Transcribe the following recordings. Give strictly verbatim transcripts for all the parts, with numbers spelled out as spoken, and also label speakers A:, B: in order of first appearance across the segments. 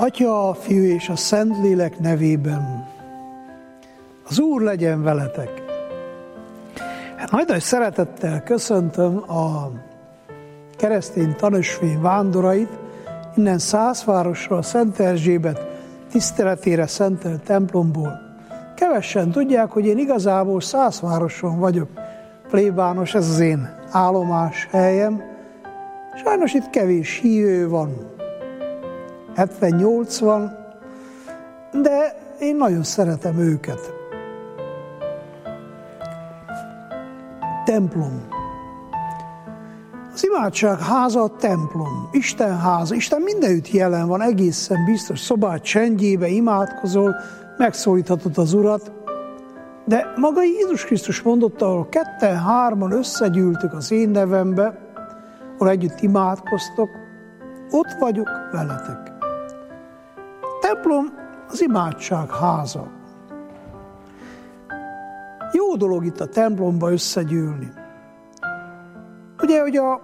A: Atya, a Fiú és a Szentlélek nevében. Az Úr legyen veletek. Nagy nagy szeretettel köszöntöm a keresztény tanösvény vándorait, innen Szászvárosról, Szent Erzsébet tiszteletére szentelt templomból. Kevesen tudják, hogy én igazából Szászvároson vagyok. Plébános, ez az én állomás helyem. Sajnos itt kevés hívő van. hetvennyolc van, de én nagyon szeretem őket. Templom. Az imádság háza a templom, Isten háza. Isten mindenütt jelen van, egészen biztos. Szobát csendjébe imádkozol, megszólíthatod az Urat, de maga Jézus Krisztus mondotta, ahol ketten, hárman összegyűltök az én nevembe, ahol együtt imádkoztok, ott vagyok veletek. A templom az imádság háza. Jó dolog itt a templomba összegyűlni. Ugye, hogy a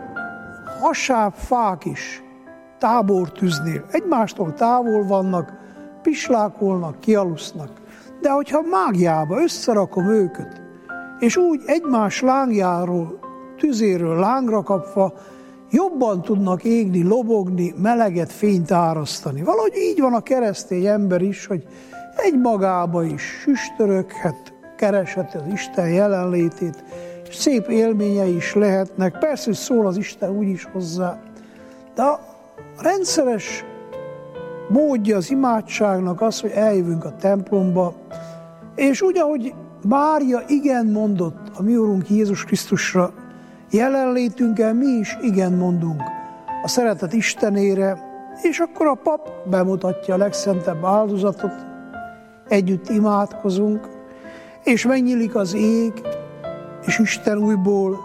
A: hasább fák is tábortűznél egymástól távol vannak, pislákolnak, kialusznak. De hogyha mágiába összerakom őket, és úgy egymás lángjáról, tüzéről lángra kapva, jobban tudnak égni, lobogni, meleget, fényt árasztani. Valahogy így van a keresztény ember is, hogy egymagába is süstöröghet, keresheti az Isten jelenlétét, és szép élményei is lehetnek. Persze, hogy szól az Isten úgyis hozzá, de a rendszeres módja az imádságnak az, hogy eljövünk a templomba, és úgy, ahogy Mária igen mondott a mi Urunk Jézus Krisztusra, jelenlétünkkel mi is igen mondunk a szeretet Istenére, és akkor a pap bemutatja a legszentebb áldozatot, együtt imádkozunk, és megnyílik az ég, és Isten újból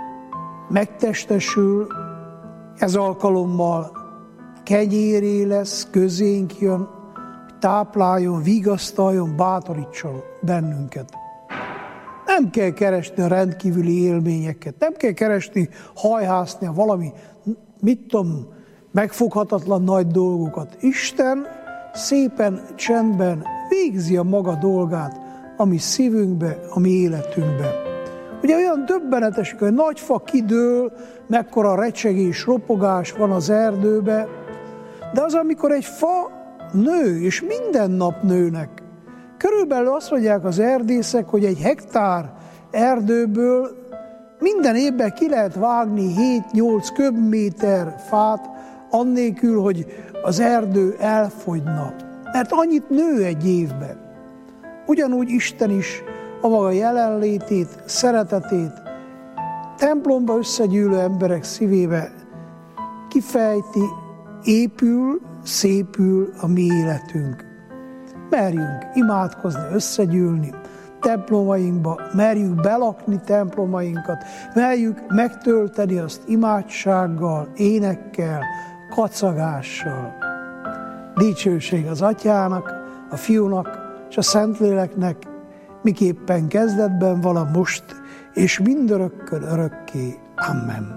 A: megtestesül, ez alkalommal kenyéré lesz, közénk jön, tápláljon, vigasztaljon, bátorítson bennünket. Nem kell keresni a rendkívüli élményeket, nem kell keresni, hajhászni a valami, mit tudom, megfoghatatlan nagy dolgokat. Isten szépen, csendben végzi a maga dolgát, a mi szívünkbe, a mi életünkbe. Ugye olyan döbbenetes, hogy nagy fa kidől, mekkora recsegés, ropogás van az erdőbe, de az, amikor egy fa nő, és minden nap nőnek. Körülbelül azt mondják az erdészek, hogy egy hektár erdőből minden évben ki lehet vágni hét-nyolc köbméter fát, annélkül, hogy az erdő elfogyna. Mert annyit nő egy évben. Ugyanúgy Isten is a maga jelenlétét, szeretetét templomba összegyűlő emberek szívébe kifejti, épül, szépül a mi életünk. Merjünk imádkozni, összegyűlni templomainkba, merjük belakni templomainkat, merjük megtölteni azt imádsággal, énekkel, kacagással. Dicsőség az Atyának, a Fiúnak és a Szentléleknek, miképpen kezdetben vala most, és mindörökkön örökké. Amen.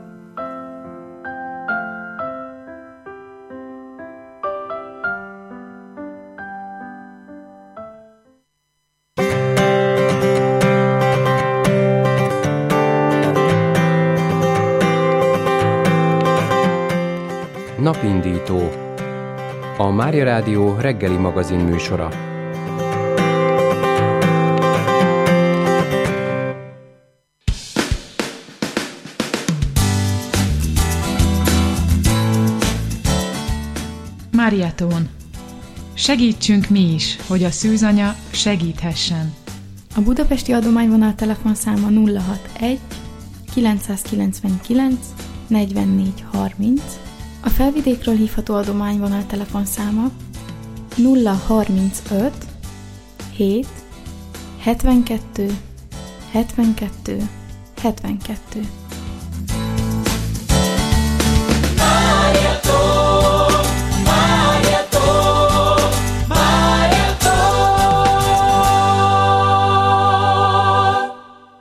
B: Napindító, a Mária Rádió reggeli magazin műsora.
C: Máriátón. Segítsünk mi is, hogy a szűzanya segíthessen.
D: A budapesti adományvonal telefonszáma nulla hatvanegy kilencszázkilencvenkilenc negyvennégy harminc, a felvidékről hívható adományvonal telefonszáma nulla harmincöt hét hetvenkettő hetvenkettő hetvenkettő.
E: Máriátón.